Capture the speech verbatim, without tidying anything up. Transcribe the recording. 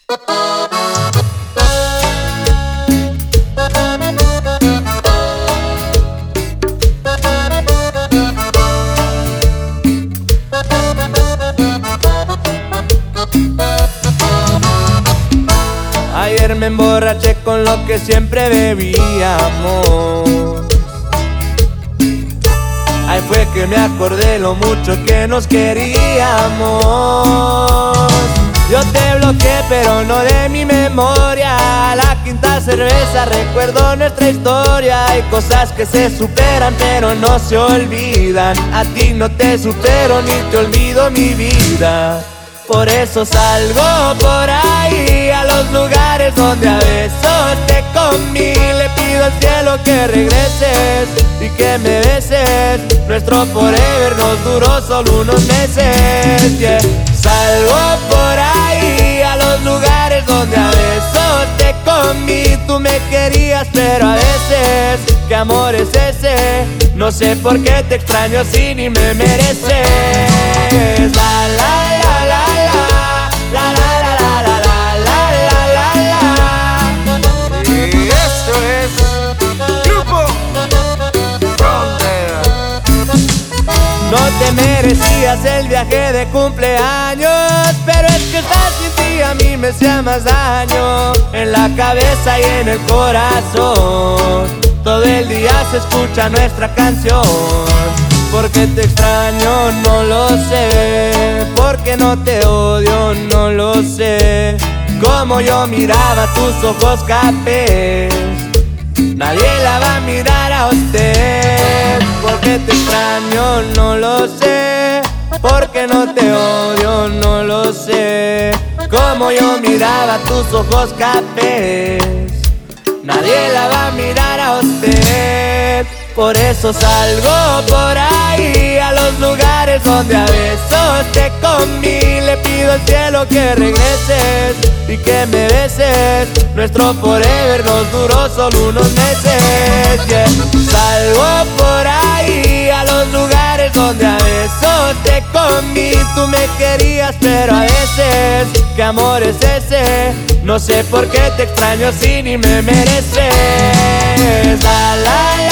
Ayer me emborraché con lo que siempre bebíamos. Ahí fue que me acordé lo mucho que nos queríamos. Yo te bloqueé pero no de mi memoria. La quinta cerveza recuerdo nuestra historia. Hay cosas que se superan pero no se olvidan. A ti no te supero ni te olvido mi vida. Por eso salgo por ahí a los lugares donde a besos te comí. Le pido al cielo que regreses y que me beses. Nuestro forever nos duró solo unos meses, yeah. Salgo por ahí a los lugares donde a besos te comí. Tú me querías pero a veces, ¿qué amor es ese? No sé por qué te extraño si ni me mereces. La la la la la la la la la la la la la. Y esto es Grupo Frontera. No te merecías el viaje de cumpleaños, pero es que estar sin ti a mí me hacía más daño. En la cabeza y en el corazón todo el día se escucha nuestra canción. ¿Por qué te extraño? No lo sé. ¿Por qué no te odio? No lo sé. Como yo miraba tus ojos cafés, nadie la va a mirar a usted. ¿Por qué te extraño? No lo sé. ¿Por qué no te odio? No lo sé. Como yo miraba tus ojos cafés, nadie la va a mirar a usted. Por eso salgo por ahí a los lugares donde a besos te comí. Le pido al cielo que regreses y que me beses. Nuestro forever nos duró solo unos meses, yeah. Salgo por ahí a los lugares donde a besos te comí. Tú me querías pero a veces, ¿qué amor es ese? No sé por qué te extraño si ni me mereces. La la